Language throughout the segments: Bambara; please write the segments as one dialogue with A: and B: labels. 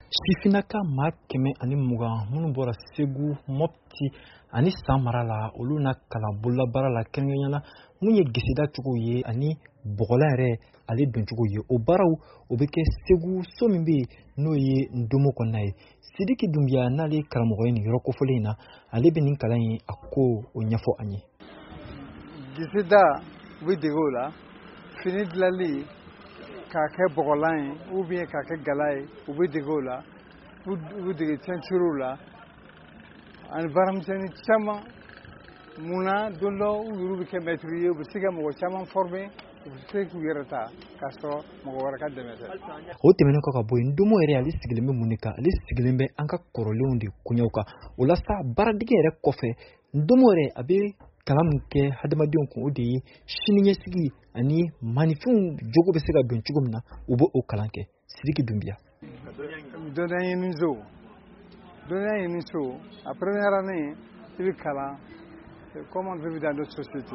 A: Sifinaka maa kɛmɛ ani mugan minnu bɔra Segu, Mopti ani Samara la olu na kalanbolola baara la kɛrɛnkɛrɛnnenya la mun ye geseda cogo ye ani bɔgɔla yɛrɛ ale don cogo ye. O baaraw o bɛ kɛ Segu so min bɛ yen n'o ye Ndomo kɔnɔna ye. Sidiki Dunbiya n'ale karamɔgɔ ye nin yɔrɔ kofɔlen in na ale bɛ nin kalan in a ko o ɲɛfɔ an ye.
B: Geseda u bɛ dege o la, fini dilali k'a kɛ bɔgɔlan ye ou bien k'a kɛ gala ye u bɛ dege o la, u bɛ dege teinture la ani baaramisɛnnin caman. Munna don dɔ u yɛrɛ bɛ kɛ maître ye u bɛ se ka mɔgɔ caman former u bɛ se k'u yɛrɛ ta k'a sɔrɔ mɔgɔ wɛrɛ ka dɛmɛ tɛ.
A: O tɛmɛnen kɔ ka bɔ yen, Ndomo yɛrɛ ale sigilen bɛ mun de kan? Ale sigilen bɛ an ka kɔrɔlenw de koɲɛw kan. O la sa baaradege yɛrɛ kɔfɛ Ndomo yɛrɛ a bɛ kalan min kɛ hadamadenw kun o de ye siniɲɛsigi ani maanifɛnw jogo bɛ se ka don cogo min na u bɛ o kalan kɛ. Sidiki Dunbiya.
B: Dɔnniya ɲini so a première année i bɛ kalan comment vivre dans notre société.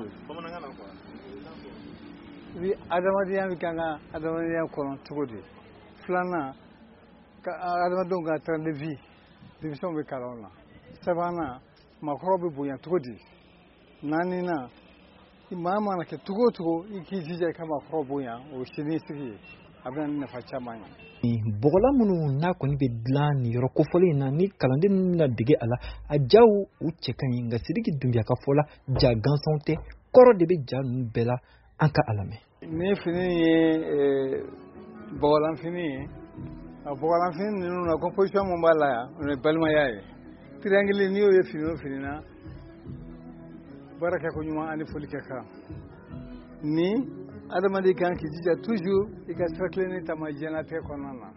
B: I bɛ adamadenya bɛ kan ka adamadenya kɔnɔ cogo di. Filanan adamadenw ka train de vie denmisɛnw bɛ kalan o la. Sabanan maakɔrɔw bɛ bonya cogo di. Naaninan maa mana kɛ cogo o cogo i k'i jija i ka maakɔrɔw bonya o ye siniɲɛsigi ye a bɛ na ni nafa caman ye.
A: Bɔgɔla minnu n'a kɔni bɛ dilan nin yɔrɔ kofɔlen in na ni kalanden ninnu na dege a la a jaw u cɛ ka ɲi nka Sidiki Dunbiya ka fɔ la ja gansanw tɛ kɔrɔ de bɛ ja ninnu bɛɛ la an ka a lamɛn.
B: Ni fini ye bɔgɔlan fini ye a bɔgɔlan fini ninnu na composition mun b'a la yan o ye balimaya ye. Triangle n'i y'o ye fini o fini na baara kɛ ko ɲuman ani foli kɛ kan. Ni adamaden kan k'i jija toujours i ka sira tilennin taama diɲɛlatigɛ kɔnɔna na.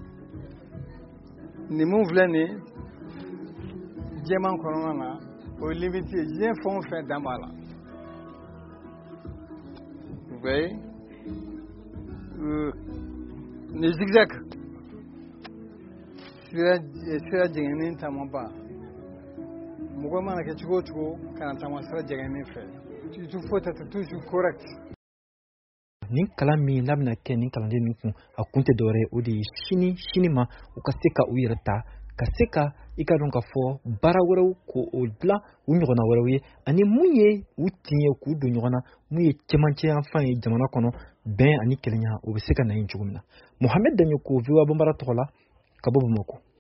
B: Nin mun filɛ nin ye jɛman kɔnɔna na o ye limite ye diɲɛ fɛn o fɛn dan b'a la. Vous voyez le zigzag sira jɛngɛnnin taamaba mɔgɔ mana kɛ cogo o cogo kana taama sira jɛngɛnnin fɛ. Il faut être toujours correct.
A: Nin kalan min n'a bɛna kɛ nin kalanden ninnu kun a kun tɛ dɔwɛrɛ ye o de ye sini ma u ka se ka u yɛrɛ ta ka se ka i ka dɔn ka fɔ baara wɛrɛw ko o dilan u ɲɔgɔnna wɛrɛw ye ani mun ye u tin ye k'u don ɲɔgɔn na mun ye cɛmancɛ yanfan ye jamana kɔnɔ bɛn ani kelenya o bɛ se ka na yen cogo min na. Mohamed Daɲoko VOA Banbara tɔgɔ la ka bɔ Bamakɔ.